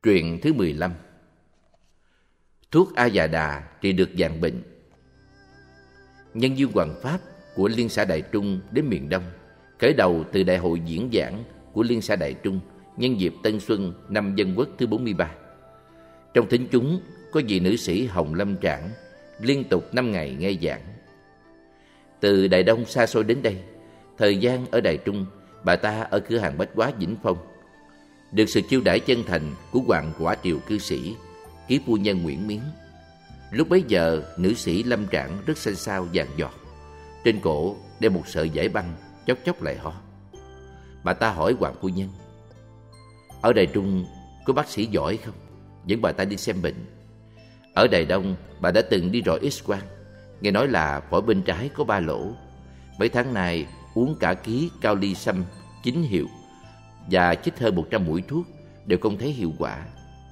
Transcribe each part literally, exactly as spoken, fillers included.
Truyện thứ mười lăm. Thuốc A Già Đà trị được vạn bệnh. Nhân viên hoằng pháp của Liên xã Đại Trung đến miền Đông, khởi đầu từ đại hội diễn giảng của Liên xã Đại Trung nhân dịp Tân Xuân năm Dân Quốc thứ bốn mươi ba. Trong thính chúng có vị nữ sĩ Hồng Lâm Trảng liên tục năm ngày nghe giảng. Từ Đại Đông xa xôi đến đây, thời gian ở Đại Trung, bà ta ở cửa hàng bách hóa Vĩnh Phong, được sự chiêu đãi chân thành của Hoàng Quả Triều cư sĩ, ký phu nhân Nguyễn Miến. Lúc bấy giờ, nữ sĩ Lâm Trảng rất xanh xao vàng giọt, trên cổ đeo một sợi vải băng, chốc chốc lại ho. Bà ta hỏi Hoàng phu nhân: ở Đài Trung có bác sĩ giỏi không, dẫn bà ta đi xem bệnh? Ở Đài Đông, bà đã từng đi rọi X-quang, nghe nói là phổi bên trái có ba lỗ. Mấy tháng nay uống cả ký cao ly sâm chín hiệu và chích hơn một trăm mũi thuốc đều không thấy hiệu quả.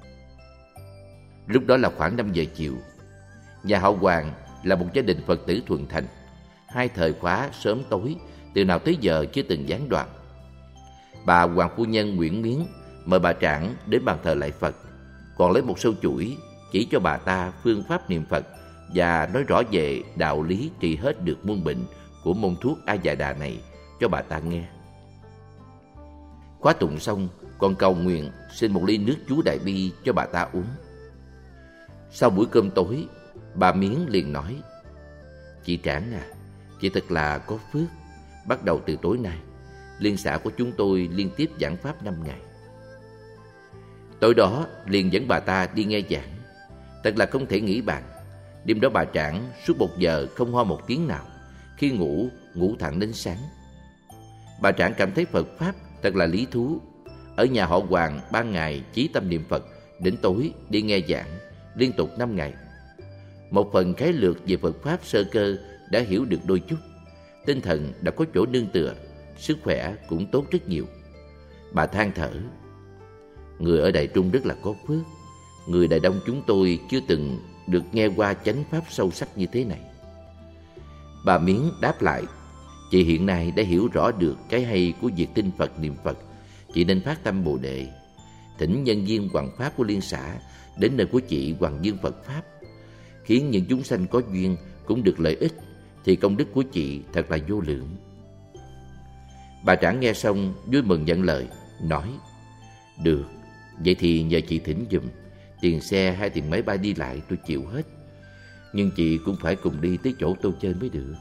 Lúc đó là khoảng năm giờ chiều. Nhà họ Hoàng là một gia đình Phật tử thuần thành, hai thời khóa sớm tối, từ nào tới giờ chưa từng gián đoạn. Bà Hoàng phu nhân Nguyễn Miến mời bà Trảng đến bàn thờ lạy Phật, còn lấy một sâu chuỗi chỉ cho bà ta phương pháp niệm Phật và nói rõ về đạo lý trị hết được muôn bệnh của môn thuốc A Già Đà này cho bà ta nghe. Khóa tụng xong, còn cầu nguyện xin một ly nước chú Đại Bi cho bà ta uống. Sau buổi cơm tối, bà Miến liền nói: chị Trảng à, chị thật là có phước. Bắt đầu từ tối nay, liên xã của chúng tôi liên tiếp giảng pháp năm ngày. Tối đó liền dẫn bà ta đi nghe giảng. Thật là không thể nghĩ bàn. Đêm đó bà Trảng suốt một giờ không ho một tiếng nào, khi ngủ, ngủ thẳng đến sáng. Bà Trảng cảm thấy Phật Pháp thật là lý thú. Ở nhà họ Hoàng ban ngày chí tâm niệm Phật, đến tối đi nghe giảng, liên tục năm ngày. Một phần khái lược về Phật Pháp sơ cơ đã hiểu được đôi chút. Tinh thần đã có chỗ nương tựa, sức khỏe cũng tốt rất nhiều. Bà than thở: người ở Đại Trung rất là có phước. Người Đại Đông chúng tôi chưa từng được nghe qua chánh pháp sâu sắc như thế này. Bà Miến đáp lại: chị hiện nay đã hiểu rõ được cái hay của việc tin Phật niệm Phật. Chị nên phát tâm Bồ Đề, thỉnh nhân viên hoằng pháp của liên xã đến nơi của chị hoằng dương Phật Pháp, khiến những chúng sanh có duyên cũng được lợi ích, thì công đức của chị thật là vô lượng. Bà Trảng nghe xong vui mừng nhận lời, nói: được, vậy thì nhờ chị thỉnh giùm. Tiền xe hay tiền máy bay đi lại tôi chịu hết, nhưng chị cũng phải cùng đi tới chỗ tôi chơi mới được.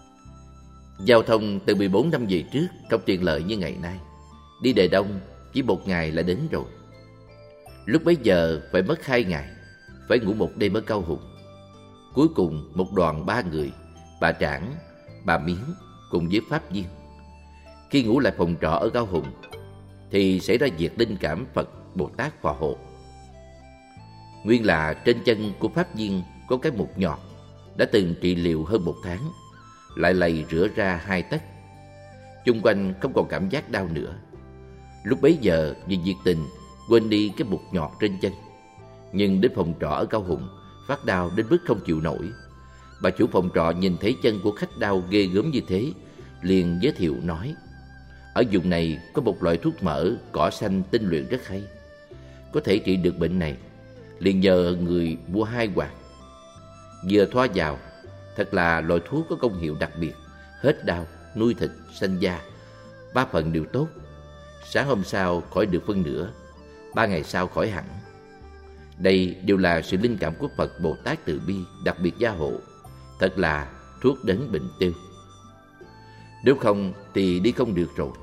Giao thông từ mười bốn năm về trước không tiện lợi như ngày nay. Đi Đài Đông chỉ một ngày là đến rồi. Lúc bấy giờ phải mất hai ngày, phải ngủ một đêm ở Cao Hùng. Cuối cùng một đoàn ba người, bà Trảng, bà Miến cùng với pháp viên, khi ngủ lại phòng trọ ở Cao Hùng thì xảy ra việc linh cảm Phật Bồ Tát phò hộ. Nguyên là trên chân của pháp viên có cái mục nhọt đã từng trị liệu hơn một tháng, lại lầy rửa ra hai tấc. Chung quanh không còn cảm giác đau nữa. Lúc bấy giờ vì nhiệt tình quên đi cái mục nhọt trên chân, nhưng đến phòng trọ ở Cao Hùng phát đau đến mức không chịu nổi. Bà chủ phòng trọ nhìn thấy chân của khách đau ghê gớm như thế, liền giới thiệu nói: ở vùng này có một loại thuốc mỡ cỏ xanh tinh luyện rất hay, có thể trị được bệnh này. Liền nhờ người mua hai quạt, vừa thoa vào, thật là loại thuốc có công hiệu đặc biệt, hết đau, nuôi thịt, xanh da, ba phần đều tốt. Sáng hôm sau khỏi được phân nửa, ba ngày sau khỏi hẳn. Đây đều là sự linh cảm của Phật Bồ Tát từ bi đặc biệt gia hộ, thật là thuốc đến bệnh tiêu. Nếu không thì đi không được rồi.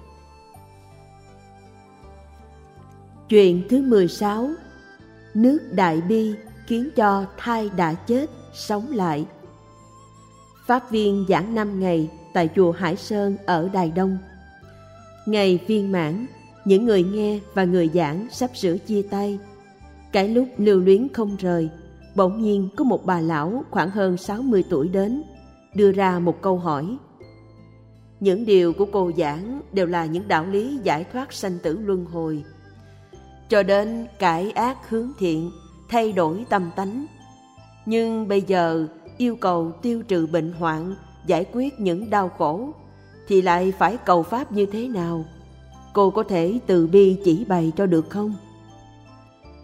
Chuyện thứ mười sáu. Nước Đại Bi khiến cho thai đã chết sống lại. Pháp viên giảng năm ngày tại chùa Hải Sơn ở Đài Đông. Ngày viên mãn, những người nghe và người giảng sắp sửa chia tay. Cái lúc lưu luyến không rời, bỗng nhiên có một bà lão khoảng hơn sáu mươi tuổi đến, đưa ra một câu hỏi. Những điều của cô giảng đều là những đạo lý giải thoát sanh tử luân hồi, cho đến cải ác hướng thiện, thay đổi tâm tánh. Nhưng bây giờ yêu cầu tiêu trừ bệnh hoạn, giải quyết những đau khổ, thì lại phải cầu pháp như thế nào? Cô có thể từ bi chỉ bày cho được không?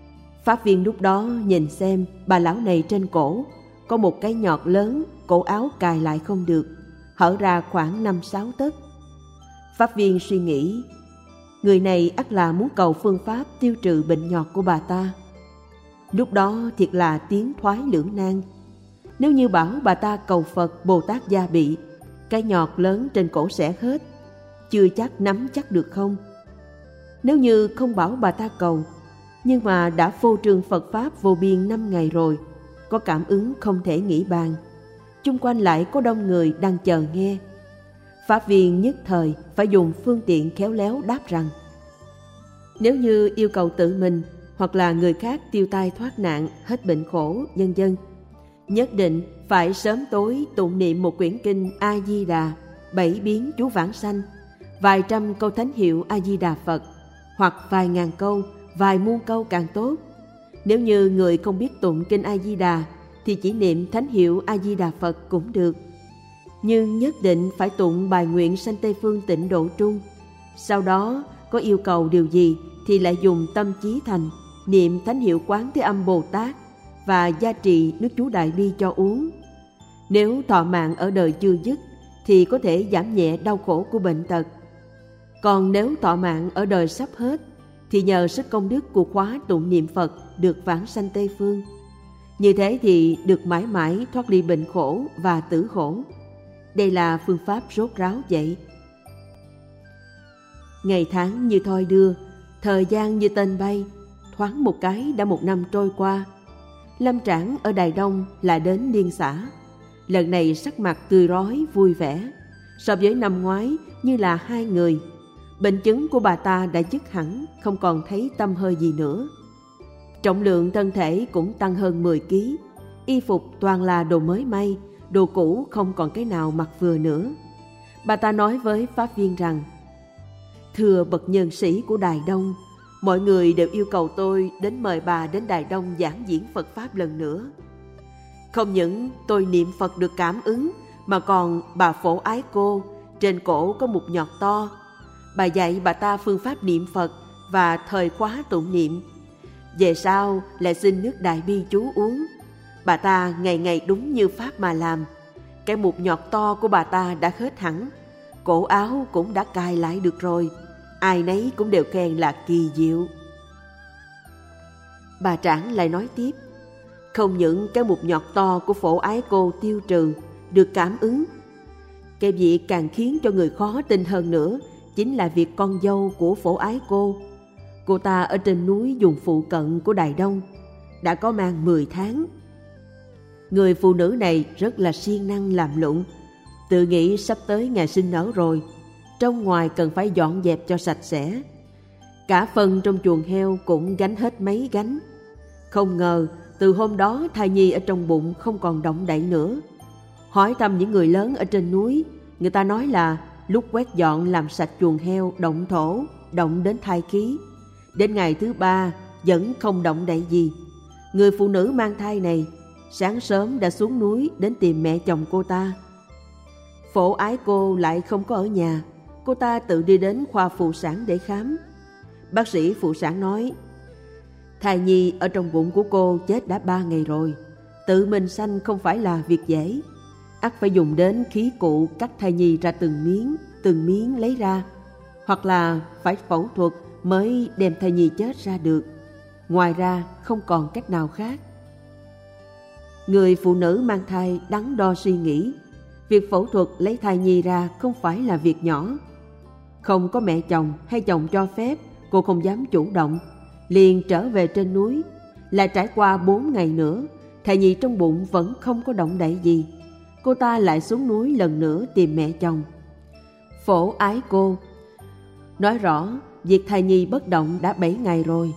Pháp viên lúc đó nhìn xem bà lão này trên cổ có một cái nhọt lớn, cổ áo cài lại không được, hở ra khoảng năm sáu tấc. Pháp viên suy nghĩ, người này ắt là muốn cầu phương pháp tiêu trừ bệnh nhọt của bà ta. Lúc đó thiệt là tiến thoái lưỡng nan. Nếu như bảo bà ta cầu Phật Bồ Tát gia bị, cái nhọt lớn trên cổ sẽ hết, chưa chắc nắm chắc được không. Nếu như không bảo bà ta cầu, nhưng mà đã phô trương Phật Pháp vô biên năm ngày rồi, có cảm ứng không thể nghĩ bàn. Chung quanh lại có đông người đang chờ nghe. Pháp viên nhất thời phải dùng phương tiện khéo léo đáp rằng, nếu như yêu cầu tự mình hoặc là người khác tiêu tai thoát nạn, hết bệnh khổ, vân vân, nhất định phải sớm tối tụng niệm một quyển kinh A Di Đà, bảy biến chú vãng sanh, vài trăm câu thánh hiệu A Di Đà Phật, hoặc vài ngàn câu, vài muôn câu càng tốt. Nếu như người không biết tụng kinh A Di Đà thì chỉ niệm thánh hiệu A Di Đà Phật cũng được, nhưng nhất định phải tụng bài nguyện sanh Tây Phương Tịnh Độ Trung. Sau đó có yêu cầu điều gì thì lại dùng tâm chí thành, niệm thánh hiệu Quán Thế Âm Bồ Tát và gia trì nước chú Đại Bi cho uống. Nếu thọ mạng ở đời chưa dứt thì có thể giảm nhẹ đau khổ của bệnh tật. Còn nếu thọ mạng ở đời sắp hết thì nhờ sức công đức của khóa tụng niệm Phật được vãng sanh Tây Phương. Như thế thì được mãi mãi thoát ly bệnh khổ và tử khổ. Đây là phương pháp rốt ráo vậy. Ngày tháng như thoi đưa, thời gian như tên bay, thoáng một cái đã một năm trôi qua. Lâm Trảng ở Đài Đông lại đến Liên xã. Lần này sắc mặt tươi rói vui vẻ, so với năm ngoái như là hai người. Bệnh chứng của bà ta đã dứt hẳn, không còn thấy tăm hơi gì nữa. Trọng lượng thân thể cũng tăng hơn mười ki lô gam, y phục toàn là đồ mới may, đồ cũ không còn cái nào mặc vừa nữa. Bà ta nói với Pháp viên rằng, thưa bậc nhân sĩ của Đài Đông, mọi người đều yêu cầu tôi đến mời bà đến Đài Đông giảng diễn Phật Pháp lần nữa. Không những tôi niệm Phật được cảm ứng, mà còn bà Phổ Ái Cô trên cổ có một nhọt to. Bà dạy bà ta phương pháp niệm Phật và thời khóa tụng niệm. Về sau lại xin nước Đại Bi chú uống. Bà ta ngày ngày đúng như Pháp mà làm. Cái mụt nhọt to của bà ta đã hết hẳn, cổ áo cũng đã cài lại được rồi. Ai nấy cũng đều khen là kỳ diệu. Bà Trảng lại nói tiếp, không những cái mụt nhọt to của Phổ Ái Cô tiêu trừ, được cảm ứng, cái việc càng khiến cho người khó tin hơn nữa chính là việc con dâu của Phổ Ái Cô. Cô ta ở trên núi vùng phụ cận của Đài Đông, đã có mang mười tháng. Người phụ nữ này rất là siêng năng làm lụng, tự nghĩ sắp tới ngày sinh nở rồi, trong ngoài cần phải dọn dẹp cho sạch sẽ. Cả phân trong chuồng heo cũng gánh hết mấy gánh. Không ngờ từ hôm đó thai nhi ở trong bụng không còn động đậy nữa. Hỏi thăm những người lớn ở trên núi, người ta nói là lúc quét dọn làm sạch chuồng heo động thổ, động đến thai khí. Đến ngày thứ ba vẫn không động đậy gì. Người phụ nữ mang thai này sáng sớm đã xuống núi đến tìm mẹ chồng cô ta. Phổ Ái Cô lại không có ở nhà, cô ta tự đi đến khoa phụ sản để khám. Bác sĩ phụ sản nói, thai nhi ở trong bụng của cô chết đã ba ngày rồi, tự mình sanh không phải là việc dễ. Ắt phải dùng đến khí cụ cắt thai nhi ra từng miếng, từng miếng lấy ra, hoặc là phải phẫu thuật mới đem thai nhi chết ra được. Ngoài ra không còn cách nào khác. Người phụ nữ mang thai đắn đo suy nghĩ, việc phẫu thuật lấy thai nhi ra không phải là việc nhỏ. Không có mẹ chồng hay chồng cho phép, cô không dám chủ động, liền trở về trên núi. Lại trải qua bốn ngày nữa, thai nhi trong bụng vẫn không có động đậy gì. Cô ta lại xuống núi lần nữa tìm mẹ chồng. Phổ Ái Cô nói rõ việc thai nhi bất động đã bảy ngày rồi.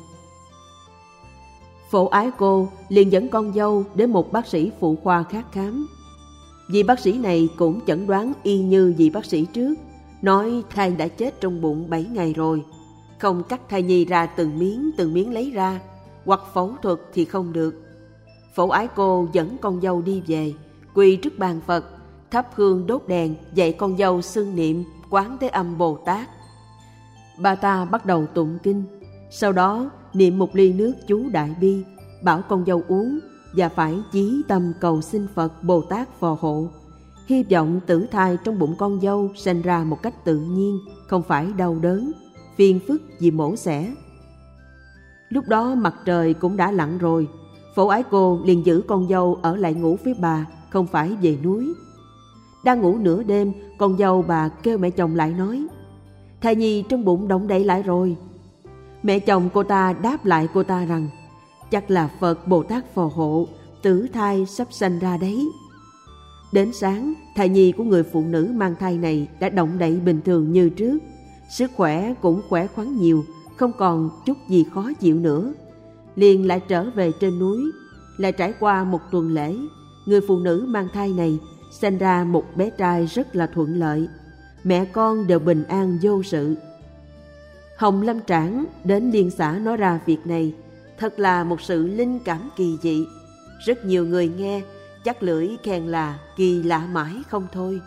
Phổ Ái Cô liền dẫn con dâu đến một bác sĩ phụ khoa khác khám. Vị bác sĩ này cũng chẩn đoán y như vị bác sĩ trước, nói thai đã chết trong bụng bảy ngày rồi, không cắt thai nhi ra từng miếng từng miếng lấy ra, hoặc phẫu thuật thì không được. Phổ Ái Cô dẫn con dâu đi về, quỳ trước bàn Phật, thắp hương đốt đèn, dạy con dâu xưng niệm Quán Thế Âm Bồ Tát. Bà ta bắt đầu tụng kinh, sau đó niệm một ly nước chú Đại Bi, bảo con dâu uống và phải chí tâm cầu xin Phật Bồ Tát phò hộ. Hy vọng tử thai trong bụng con dâu sinh ra một cách tự nhiên, không phải đau đớn, phiền phức vì mổ xẻ. Lúc đó mặt trời cũng đã lặn rồi, Phổ Ái Cô liền giữ con dâu ở lại ngủ với bà, không phải về núi. Đang ngủ nửa đêm, con dâu bà kêu mẹ chồng lại nói: thai nhi trong bụng động đậy lại rồi. Mẹ chồng cô ta đáp lại cô ta rằng: chắc là Phật Bồ Tát phò hộ, tử thai sắp sanh ra đấy. Đến sáng, thai nhi của người phụ nữ mang thai này đã động đậy bình thường như trước, sức khỏe cũng khỏe khoắn nhiều, không còn chút gì khó chịu nữa. Liền lại trở về trên núi. Lại trải qua một tuần lễ, người phụ nữ mang thai này sinh ra một bé trai rất là thuận lợi, mẹ con đều bình an vô sự. Hồng Lâm Trảng đến liên xã nói ra việc này, thật là một sự linh cảm kỳ dị. Rất nhiều người nghe chắc lưỡi khen là kỳ lạ mãi không thôi.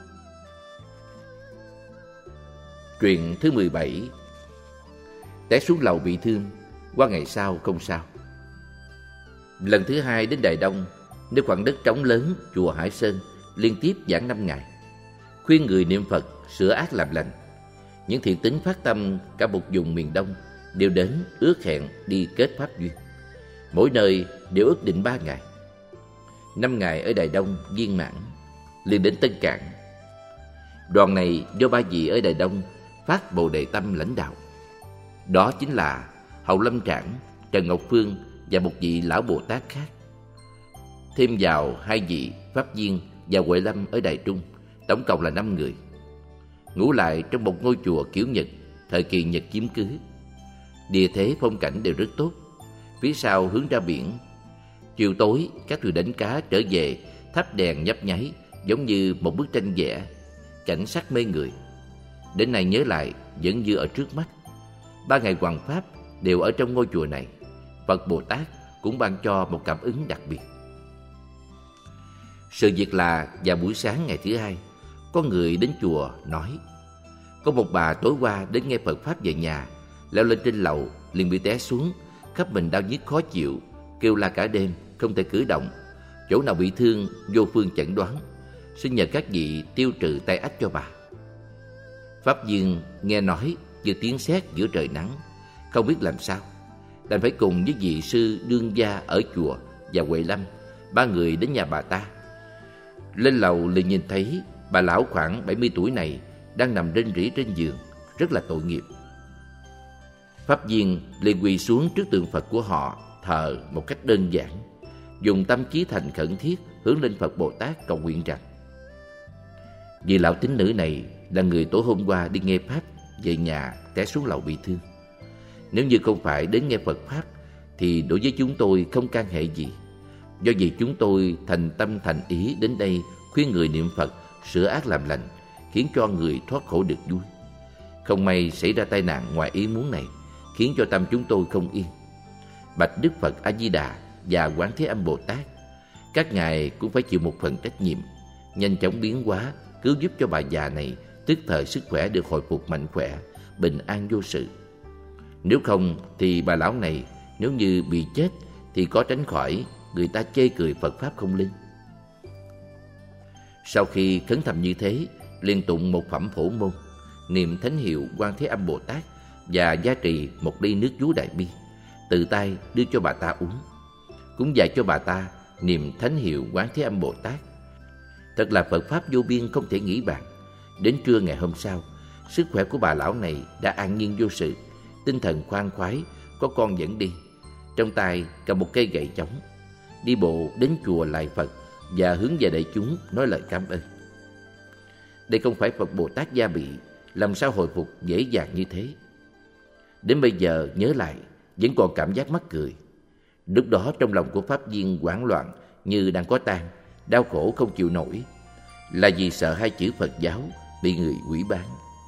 Truyện thứ mười bảy. Té xuống lầu bị thương, qua ngày sau không sao. Lần thứ hai đến Đài Đông, nơi khoảng đất trống lớn chùa Hải Sơn, liên tiếp giảng năm ngày, khuyên người niệm Phật sửa ác làm lành. Những thiện tín phát tâm cả một vùng miền Đông đều đến ước hẹn đi kết pháp duyên. Mỗi nơi đều ước định ba ngày. Năm ngày ở Đài Đông viên mãn, liền đến Tân Cảng. Đoàn này do ba vị ở Đài Đông phát Bồ Đề Tâm lãnh đạo. Đó chính là Hồng Lâm Trảng, Trần Ngọc Phương và một vị lão Bồ Tát khác. Thêm vào hai vị Pháp Viên và Huệ Lâm ở Đài Trung, tổng cộng là năm người. Ngủ lại trong một ngôi chùa kiểu Nhật, thời kỳ Nhật chiếm cứ. Địa thế phong cảnh đều rất tốt. Phía sau hướng ra biển. Chiều tối các thuyền đánh cá trở về, thắp đèn nhấp nháy, giống như một bức tranh vẽ, cảnh sắc mê người. Đến nay nhớ lại vẫn như ở trước mắt. Ba ngày hoằng pháp đều ở trong ngôi chùa này. Phật Bồ Tát cũng ban cho một cảm ứng đặc biệt. Sự việc là vào buổi sáng ngày thứ hai, có người đến chùa nói: có một bà tối qua đến nghe Phật Pháp về nhà, leo lên trên lầu liền bị té xuống, khắp mình đau nhức khó chịu, kêu la cả đêm, không thể cử động. Chỗ nào bị thương vô phương chẩn đoán, xin nhờ các vị tiêu trừ tai ách cho bà. Pháp Viên nghe nói như tiếng sét giữa trời nắng, không biết làm sao, đành phải cùng với vị sư đương gia ở chùa và Huệ Lâm, ba người đến nhà bà ta. Lên lầu liền nhìn thấy bà lão khoảng bảy mươi tuổi này đang nằm rên rỉ trên giường, rất là tội nghiệp. Pháp Viên liền quỳ xuống trước tượng Phật của họ, thờ một cách đơn giản, dùng tâm chí thành khẩn thiết hướng lên Phật Bồ Tát cầu nguyện rằng: vị lão tín nữ này là người tối hôm qua đi nghe Pháp về nhà té xuống lầu bị thương. Nếu như không phải đến nghe Phật Pháp thì đối với chúng tôi không can hệ gì. Do vì chúng tôi thành tâm thành ý đến đây khuyên người niệm Phật sửa ác làm lành, khiến cho người thoát khổ được vui. Không may xảy ra tai nạn ngoài ý muốn này, khiến cho tâm chúng tôi không yên. Bạch Đức Phật A Di Đà và Quán Thế Âm Bồ Tát, các ngài cũng phải chịu một phần trách nhiệm, nhanh chóng biến hóa cứu giúp cho bà già này tức thời sức khỏe được hồi phục mạnh khỏe, bình an vô sự. Nếu không thì bà lão này nếu như bị chết thì có tránh khỏi người ta chê cười Phật Pháp không linh. Sau khi khấn thầm như thế, liền tụng một phẩm Phổ Môn, niệm thánh hiệu Quan Thế Âm Bồ Tát và gia trì một ly nước chú Đại Bi, tự tay đưa cho bà ta uống, cũng dạy cho bà ta niệm thánh hiệu Quán Thế Âm Bồ Tát. Thật là Phật Pháp vô biên không thể nghĩ bàn. Đến trưa ngày hôm sau, sức khỏe của bà lão này đã an nhiên vô sự, tinh thần khoan khoái, có con dẫn đi, trong tay cầm một cây gậy chống, đi bộ đến chùa lạy Phật và hướng về đại chúng nói lời cảm ơn. Đây không phải Phật Bồ Tát gia bị, làm sao hồi phục dễ dàng như thế. Đến bây giờ nhớ lại vẫn còn cảm giác mắc cười. Lúc đó trong lòng của Pháp Viên hoảng loạn như đang có tang, đau khổ không chịu nổi, là vì sợ hai chữ Phật giáo bị người hủy bán.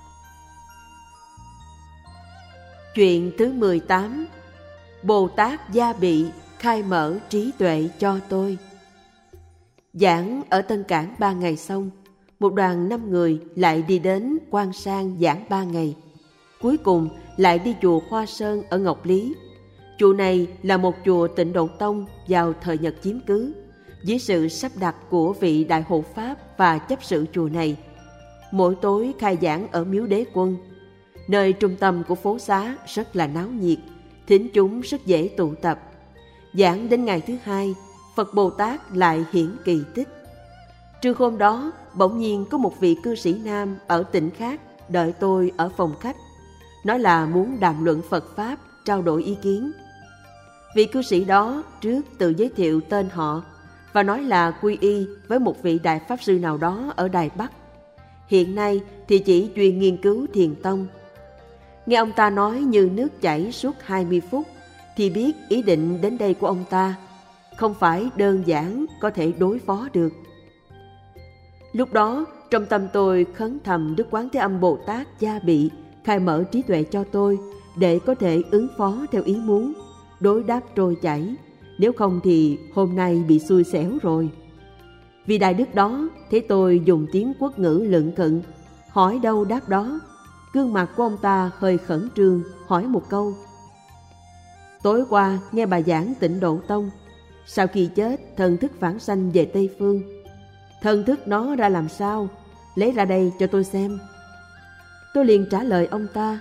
Chuyện thứ mười tám. Bồ Tát gia bị khai mở trí tuệ cho tôi. Giảng ở Tân Cảng ba ngày xong, một đoàn năm người lại đi đến Quan Sang giảng ba ngày. Cuối cùng lại đi chùa Hoa Sơn ở Ngọc Lý. Chùa này là một chùa Tịnh Độ Tông vào thời Nhật chiếm cứ, dưới sự sắp đặt của vị đại hộ pháp và chấp sự chùa này. Mỗi tối khai giảng ở miếu Đế Quân, nơi trung tâm của phố xá rất là náo nhiệt, thính chúng rất dễ tụ tập. Giảng đến ngày thứ hai, Phật Bồ Tát lại hiển kỳ tích. Trưa hôm đó, bỗng nhiên có một vị cư sĩ nam ở tỉnh khác đợi tôi ở phòng khách, nói là muốn đàm luận Phật Pháp, trao đổi ý kiến. Vị cư sĩ đó trước tự giới thiệu tên họ và nói là quy y với một vị đại pháp sư nào đó ở Đài Bắc. Hiện nay thì chỉ chuyên nghiên cứu thiền tông. Nghe ông ta nói như nước chảy suốt hai mươi phút thì biết ý định đến đây của ông ta không phải đơn giản có thể đối phó được. Lúc đó trong tâm tôi khấn thầm Đức Quán Thế Âm Bồ Tát gia bị khai mở trí tuệ cho tôi để có thể ứng phó theo ý muốn, đối đáp trôi chảy, nếu không thì hôm nay bị xui xẻo rồi. Vì đại đức đó thấy tôi dùng tiếng Quốc ngữ lựng cựng, hỏi đâu đáp đó. Gương mặt của ông ta hơi khẩn trương, hỏi một câu: tối qua nghe bà giảng Tịnh Độ Tông, sau khi chết thần thức vãng sanh về Tây Phương, thần thức nó ra làm sao, lấy ra đây cho tôi xem. Tôi liền trả lời ông ta: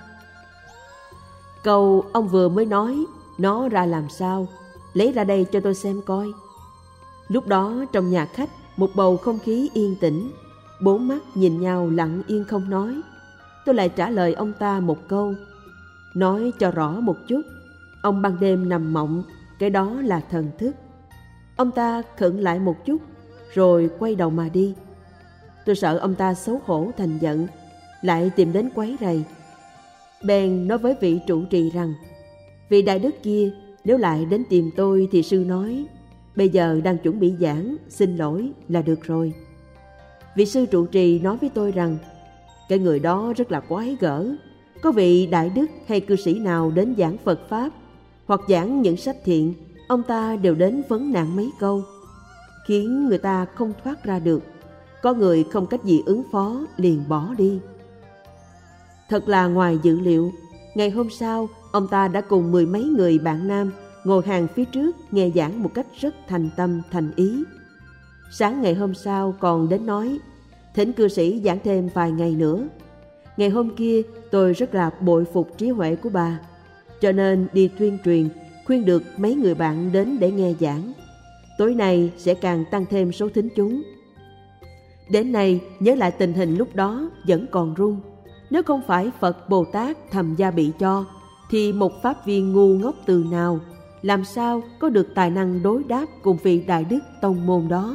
câu ông vừa mới nói, nó ra làm sao, lấy ra đây cho tôi xem coi. Lúc đó trong nhà khách một bầu không khí yên tĩnh, bốn mắt nhìn nhau lặng yên không nói. Tôi lại trả lời ông ta một câu: nói cho rõ một chút, ông ban đêm nằm mộng, cái đó là thần thức. Ông ta khựng lại một chút rồi quay đầu mà đi. Tôi sợ ông ta xấu hổ thành giận, lại tìm đến quấy rầy. Bèn nói với vị trụ trì rằng vị đại đức kia nếu lại đến tìm tôi thì sư nói bây giờ đang chuẩn bị giảng, xin lỗi là được rồi. Vị sư trụ trì nói với tôi rằng cái người đó rất là quái gở, có vị đại đức hay cư sĩ nào đến giảng Phật Pháp hoặc giảng những sách thiện, ông ta đều đến vấn nạn mấy câu, khiến người ta không thoát ra được. Có người không cách gì ứng phó liền bỏ đi. Thật là ngoài dự liệu, ngày hôm sau ông ta đã cùng mười mấy người bạn nam ngồi hàng phía trước nghe giảng một cách rất thành tâm thành ý. Sáng ngày hôm sau còn đến nói thỉnh cư sĩ giảng thêm vài ngày nữa. Ngày hôm kia tôi rất là bội phục trí huệ của bà, cho nên đi tuyên truyền khuyên được mấy người bạn đến để nghe giảng. Tối nay sẽ càng tăng thêm số thính chúng. Đến nay nhớ lại tình hình lúc đó vẫn còn run. Nếu không phải Phật Bồ Tát thầm gia bị cho, thì một pháp viên ngu ngốc từ nào làm sao có được tài năng đối đáp cùng vị đại đức tông môn đó.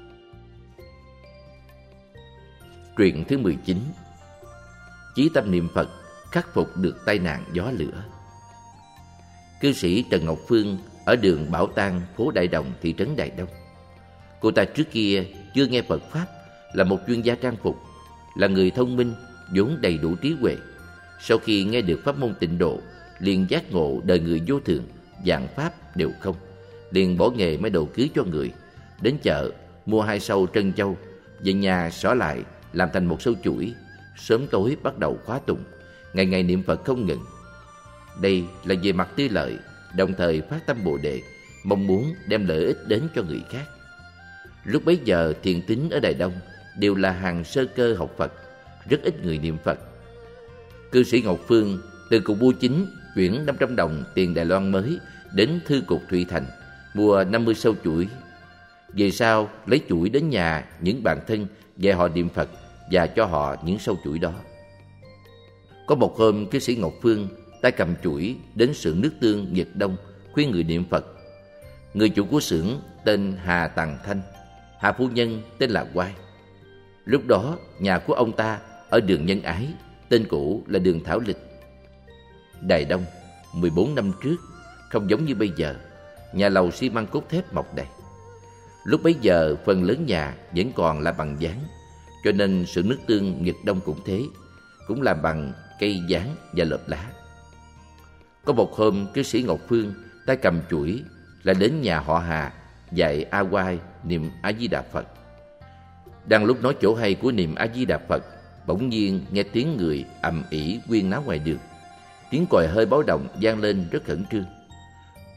Truyện thứ mười chín. Chí tâm niệm Phật khắc phục được tai nạn gió lửa. Cư sĩ Trần Ngọc Phương ở đường Bảo Tàng, phố Đại Đồng, thị trấn Đại Đông. Cô ta trước kia chưa nghe Phật Pháp, là một chuyên gia trang phục, là người thông minh, vốn đầy đủ trí huệ. Sau khi nghe được pháp môn Tịnh Độ, liền giác ngộ đời người vô thường, vạn pháp đều không, liền bỏ nghề mới đầu cưới cho người. Đến chợ mua hai sâu trân châu, về nhà xỏ lại làm thành một sâu chuỗi, sớm tối bắt đầu khóa tụng, ngày ngày niệm Phật không ngừng. Đây là về mặt tư lợi, đồng thời phát tâm Bồ Đề, mong muốn đem lợi ích đến cho người khác. Lúc bấy giờ thiền tín ở Đài Đông đều là hàng sơ cơ học Phật, rất ít người niệm Phật. Cư sĩ Ngọc Phương từ cục bưu chính chuyển năm trăm đồng tiền Đài Loan mới đến thư cục Thụy Thành mua năm mươi sâu chuỗi. Về sau lấy chuỗi đến nhà những bạn thân dạy họ niệm Phật và cho họ những sâu chuỗi đó. Có một hôm cư sĩ Ngọc Phương tay cầm chuỗi đến xưởng nước tương Nhật Đông khuyên người niệm Phật. Người chủ của xưởng tên Hà Tằng Thanh, Hà phu nhân tên là Quai. Lúc đó nhà của ông ta ở đường Nhân Ái, tên cũ là đường Thảo Lịch. Đài Đông mười bốn năm trước không giống như bây giờ, nhà lầu xi măng cốt thép mọc đầy. Lúc bấy giờ phần lớn nhà vẫn còn là bằng dán, cho nên xưởng nước tương Nhật Đông cũng thế, cũng là bằng cây dán và lợp lá. Có một hôm cư sĩ Ngọc Phương tay cầm chuỗi là đến nhà họ Hà dạy A Quai niệm A Di Đà Phật. Đang lúc nói chỗ hay của niệm A Di Đà Phật, bỗng nhiên nghe tiếng người ầm ĩ huyên náo ngoài đường. Tiếng còi hơi báo động vang lên rất khẩn trương.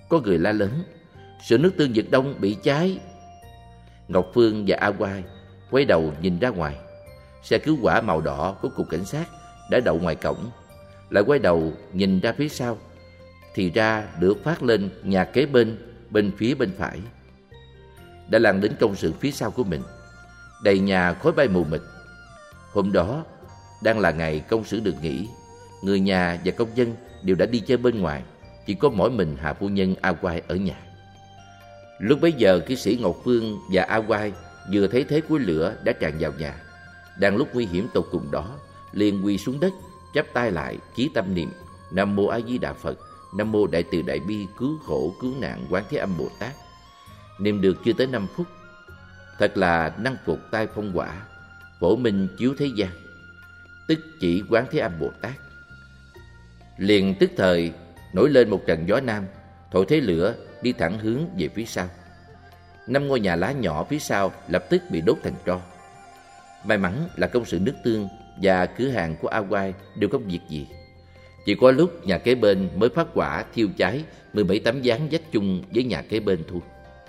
Có người la lớn: "Sữa nước tương Việt Đông bị cháy!" Ngọc Phương và A Quai quay đầu nhìn ra ngoài. Xe cứu hỏa màu đỏ của cục cảnh sát đã đậu ngoài cổng. Lại quay đầu nhìn ra phía sau, thì ra lửa phát lên nhà kế bên, bên phía bên phải. Đã lan đến công sự phía sau của mình, đầy nhà khói bay mù mịt. Hôm đó đang là ngày công sự được nghỉ, người nhà và công dân đều đã đi chơi bên ngoài, chỉ có mỗi mình Hà phu nhân A Quai ở nhà. Lúc bấy giờ, kỹ sĩ Ngọc Phương và A Quai vừa thấy thế cuối lửa đã tràn vào nhà. Đang lúc nguy hiểm tột cùng đó, liền quỳ xuống đất, chắp tay lại, chí tâm niệm: Nam mô A Di Đà Phật, Nam mô Đại Từ Đại Bi cứu khổ cứu nạn Quán Thế Âm Bồ Tát. Niệm được chưa tới năm phút, thật là năng phục tai phong hỏa, phổ minh chiếu thế gian, tức chỉ Quán Thế Âm Bồ Tát. Liền tức thời nổi lên một trận gió nam, thổi thế lửa đi thẳng hướng về phía sau. Năm ngôi nhà lá nhỏ phía sau lập tức bị đốt thành tro. May mắn là công sự nước tương và cửa hàng của A Quai đều không việc gì. Chỉ có lúc nhà kế bên mới phát hỏa thiêu cháy mười bảy tấm ván vách chung với nhà kế bên thôi.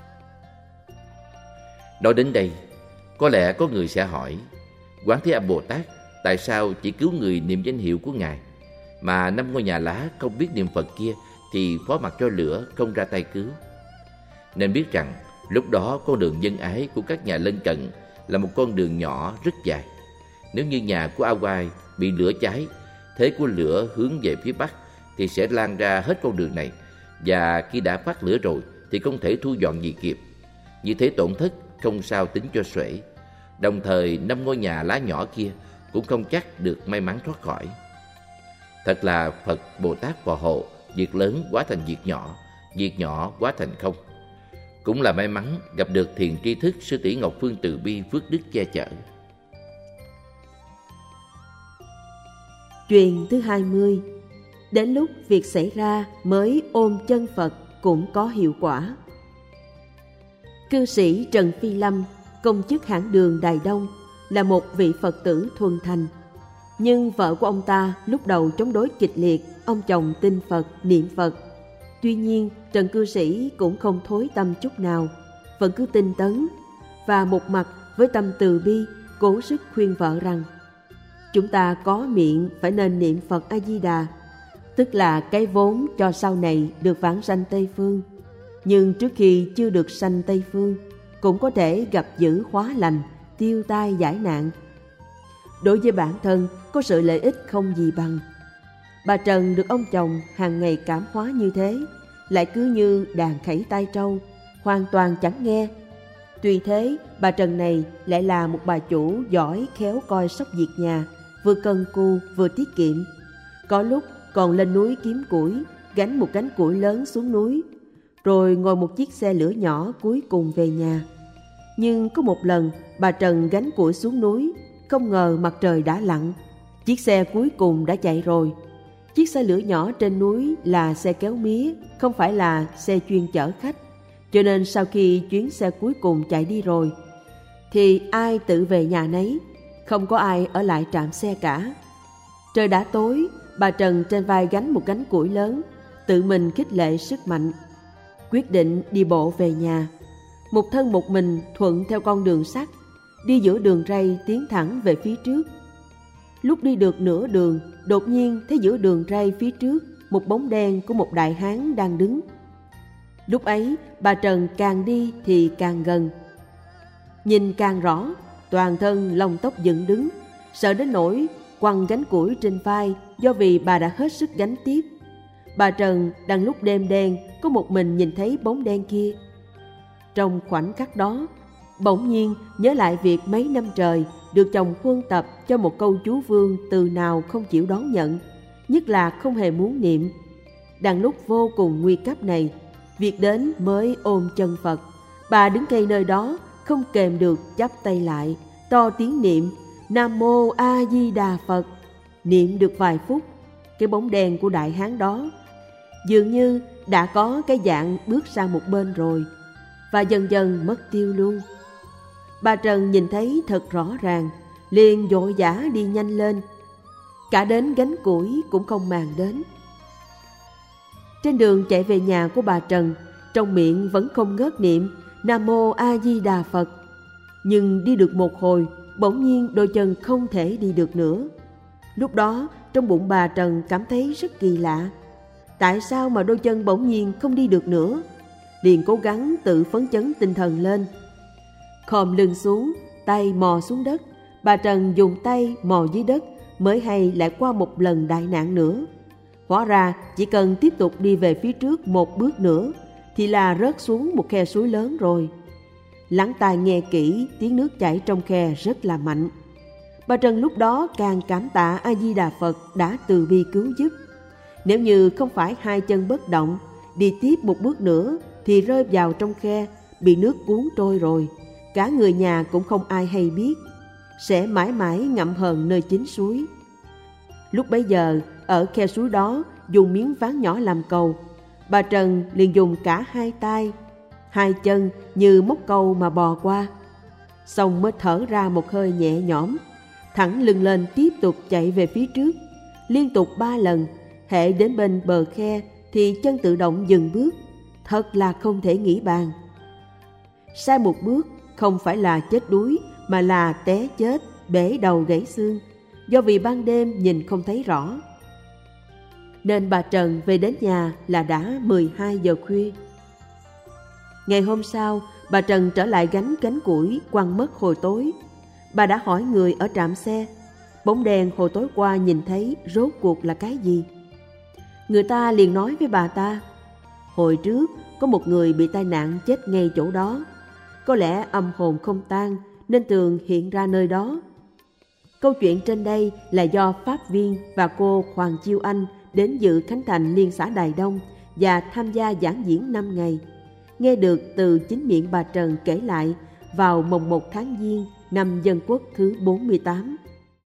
Nói đến đây, có lẽ có người sẽ hỏi: Quán Thế Âm Bồ Tát tại sao chỉ cứu người niệm danh hiệu của Ngài, mà năm ngôi nhà lá không biết niệm Phật kia thì phó mặc cho lửa không ra tay cứu? Nên biết rằng lúc đó con đường nhân ái của các nhà lân cận là một con đường nhỏ rất dài. Nếu như nhà của A Quai bị lửa cháy, thế của lửa hướng về phía bắc thì sẽ lan ra hết con đường này, và khi đã phát lửa rồi thì không thể thu dọn gì kịp. Như thế tổn thất không sao tính cho xuể. Đồng thời năm ngôi nhà lá nhỏ kia cũng không chắc được may mắn thoát khỏi. Thật là Phật Bồ Tát phò hộ, việc lớn hóa thành việc nhỏ, việc nhỏ hóa thành không. Cũng là may mắn gặp được thiền tri thức sư tỷ Ngọc Phương từ bi phước đức che chở. Truyền thứ hai mươi. Đến lúc việc xảy ra mới ôm chân Phật cũng có hiệu quả. Cư sĩ Trần Phi Lâm, công chức hãng đường Đài Đông, là một vị Phật tử thuần thành. Nhưng vợ của ông ta lúc đầu chống đối kịch liệt ông chồng tin Phật, niệm Phật. Tuy nhiên, Trần cư sĩ cũng không thối tâm chút nào, vẫn cứ tinh tấn, và một mặt với tâm từ bi cố sức khuyên vợ rằng: chúng ta có miệng phải nên niệm Phật A Di Đà, tức là cái vốn cho sau này được vãng sanh Tây Phương. Nhưng trước khi chưa được sanh Tây Phương, cũng có thể gặp dữ hóa lành, tiêu tai giải nạn. Đối với bản thân có sự lợi ích không gì bằng. Bà Trần được ông chồng hàng ngày cảm hóa như thế, lại cứ như đàn khẩy tai trâu, hoàn toàn chẳng nghe. Tuy thế, bà Trần này lại là một bà chủ giỏi khéo coi sóc việc nhà, vừa cần cù vừa tiết kiệm. Có lúc còn lên núi kiếm củi, gánh một gánh củi lớn xuống núi, rồi ngồi một chiếc xe lửa nhỏ cuối cùng về nhà. Nhưng có một lần bà Trần gánh củi xuống núi, không ngờ mặt trời đã lặn, chiếc xe cuối cùng đã chạy rồi. Chiếc xe lửa nhỏ trên núi là xe kéo mía, không phải là xe chuyên chở khách. Cho nên sau khi chuyến xe cuối cùng chạy đi rồi, thì ai tự về nhà nấy, không có ai ở lại trạm xe cả. Trời đã tối, bà Trần trên vai gánh một gánh củi lớn, tự mình khích lệ sức mạnh, quyết định đi bộ về nhà. Một thân một mình thuận theo con đường sắt, đi giữa đường ray tiến thẳng về phía trước. Lúc đi được nửa đường, đột nhiên thấy giữa đường ray phía trước một bóng đen của một đại hán đang đứng. Lúc ấy bà Trần càng đi thì càng gần, nhìn càng rõ, toàn thân lông tóc dựng đứng, sợ đến nỗi quăng gánh củi trên vai, do vì bà đã hết sức gánh tiếp. Bà Trần đang lúc đêm đen có một mình nhìn thấy bóng đen kia. Trong khoảnh khắc đó, bỗng nhiên nhớ lại việc mấy năm trời được chồng huân tập cho một câu chú vương từ nào không chịu đón nhận, nhất là không hề muốn niệm. Đang lúc vô cùng nguy cấp này, việc đến mới ôm chân Phật. Bà đứng cây nơi đó không kềm được chắp tay lại, to tiếng niệm Nam Mô A Di Đà Phật. Niệm được vài phút, cái bóng đen của đại hán đó dường như đã có cái dạng bước sang một bên rồi, và dần dần mất tiêu luôn. Bà Trần nhìn thấy thật rõ ràng, liền vội vã đi nhanh lên, cả đến gánh củi cũng không màng đến. Trên đường chạy về nhà của bà Trần, trong miệng vẫn không ngớt niệm Nam Mô A Di Đà Phật. Nhưng đi được một hồi, bỗng nhiên đôi chân không thể đi được nữa. Lúc đó, trong bụng bà Trần cảm thấy rất kỳ lạ. Tại sao mà đôi chân bỗng nhiên không đi được nữa? Liền cố gắng tự phấn chấn tinh thần lên. Khom lưng xuống, tay mò xuống đất. Bà Trần dùng tay mò dưới đất mới hay lại qua một lần đại nạn nữa. Hóa ra chỉ cần tiếp tục đi về phía trước một bước nữa thì là rớt xuống một khe suối lớn rồi. Lắng tai nghe kỹ, tiếng nước chảy trong khe rất là mạnh. Bà Trần lúc đó càng cảm tạ A Di Đà Phật đã từ bi cứu giúp. Nếu như không phải hai chân bất động, đi tiếp một bước nữa thì rơi vào trong khe, bị nước cuốn trôi rồi. Cả người nhà cũng không ai hay biết, sẽ mãi mãi ngậm hờn nơi chính suối. Lúc bấy giờ, ở khe suối đó dùng miếng ván nhỏ làm cầu. Bà Trần liền dùng cả hai tay, hai chân như móc câu mà bò qua. Xong mới thở ra một hơi nhẹ nhõm, thẳng lưng lên tiếp tục chạy về phía trước. Liên tục ba lần, hễ đến bên bờ khe thì chân tự động dừng bước. Thật là không thể nghĩ bàn. Sai một bước không phải là chết đuối mà là té chết, bể đầu gãy xương, do vì ban đêm nhìn không thấy rõ. Nên bà Trần về đến nhà là đã mười hai giờ khuya. Ngày hôm sau, bà Trần trở lại gánh cánh củi quăng mất hồi tối. Bà đã hỏi người ở trạm xe, bóng đèn hồi tối qua nhìn thấy rốt cuộc là cái gì. Người ta liền nói với bà ta, hồi trước có một người bị tai nạn chết ngay chỗ đó. Có lẽ âm hồn không tan nên thường hiện ra nơi đó. Câu chuyện trên đây là do Pháp Viên và cô Hoàng Chiêu Anh đến dự khánh thành Liên xã Đài Đông và tham gia giảng diễn năm ngày. Nghe được từ chính miệng bà Trần kể lại vào mồng một tháng Giêng năm Dân Quốc thứ bốn mươi tám.